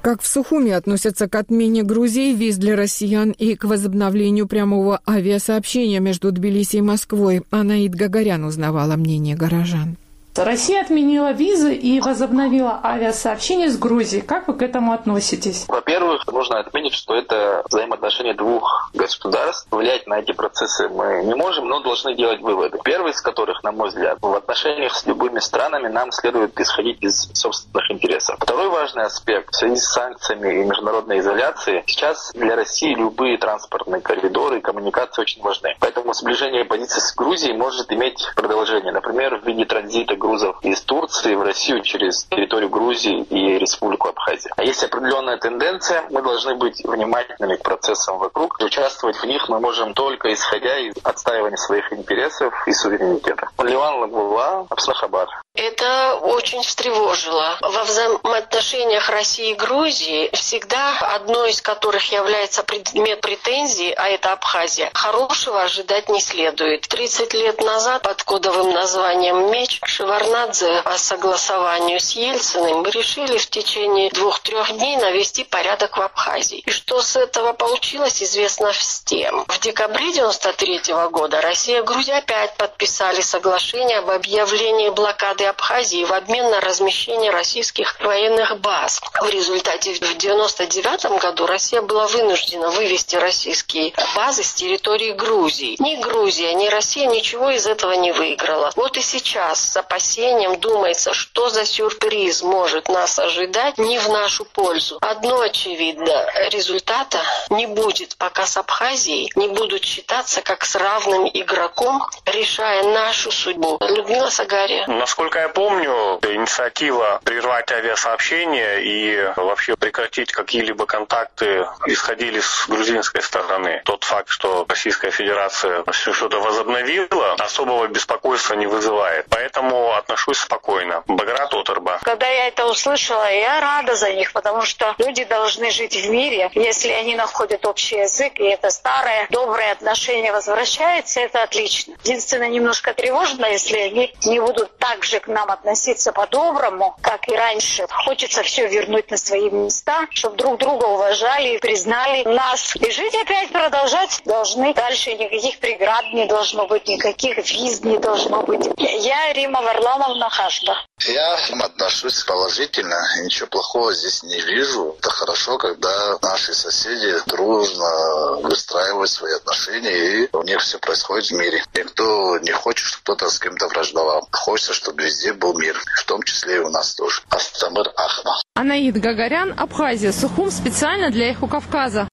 Как в Сухуми относятся к отмене Грузии виз для россиян и к возобновлению прямого авиасообщения между Тбилиси и Москвой, Анаид Гагарян узнавала мнение горожан. Россия отменила визы и возобновила авиасообщение с Грузией. Как вы к этому относитесь? Во-первых, нужно отметить, что это взаимоотношения двух государств. Влиять на эти процессы мы не можем, но должны делать выводы. Первый из которых, на мой взгляд, в отношениях с любыми странами нам следует исходить из собственных интересов. Второй важный аспект в связи с санкциями и международной изоляцией. Сейчас для России любые транспортные коридоры и коммуникации очень важны. Поэтому сближение позиций с Грузией может иметь продолжение. Например, в виде транзита грузов из Турции в Россию через территорию Грузии и Республику Абхазия. А есть определенная тенденция, мы должны быть внимательными к процессам вокруг. Участвовать в них мы можем только исходя из отстаивания своих интересов и суверенитета. Ливан Лагула, Апснахабад. Это очень встревожило. Во взаимоотношениях России и Грузии всегда одной из которых является предмет претензий, а это Абхазия, хорошего ожидать не следует. 30 лет назад под кодовым названием «Меч» Шеварднадзе по согласованию с Ельциным мы решили в течение 2-3 дней навести порядок в Абхазии. И что с этого получилось, известно всем. В декабре 1993 года Россия и Грузия опять подписали соглашение об объявлении блокады Абхазии в обмен на размещение российских военных баз. В результате в 1999 году Россия была вынуждена вывести российские базы с территории Грузии. Ни Грузия, ни Россия ничего из этого не выиграла. Вот и сейчас с опасением думается, что за сюрприз может нас ожидать не в нашу пользу. Одно очевидно, результата не будет, пока с Абхазией не будут считаться как с равным игроком, решая нашу судьбу. Людмила Сагария. Насколько я помню, инициатива прервать авиасообщение и вообще прекратить какие-либо контакты исходили с грузинской стороны. Тот факт, что Российская Федерация что-то возобновила, особого беспокойства не вызывает. Поэтому отношусь спокойно. Баграт Оторба. Когда я это услышала, я рада за них, потому что люди должны жить в мире. Если они находят общий язык, и это старое, доброе отношение возвращается, это отлично. Единственное, немножко тревожно, если они не будут так же к нам относиться по-доброму, как и раньше. Хочется все вернуть на свои места, чтобы друг друга уважали и признали нас. И жить опять продолжать должны. Дальше никаких преград не должно быть, никаких виз не должно быть. Я Рима Варламовна Хашба. Я отношусь положительно. Ничего плохого здесь не вижу. Это хорошо, когда наши соседи дружно выстраивают свои отношения, и у них все происходит в мире. Никто не хочет, чтобы кто-то с кем-то враждовал. Хочется, чтобы везде был мир, в том числе и у нас тоже. Астамыр Ахма. Анаид Гагарян, Абхазия, Сухум, специально для Эхо Кавказа.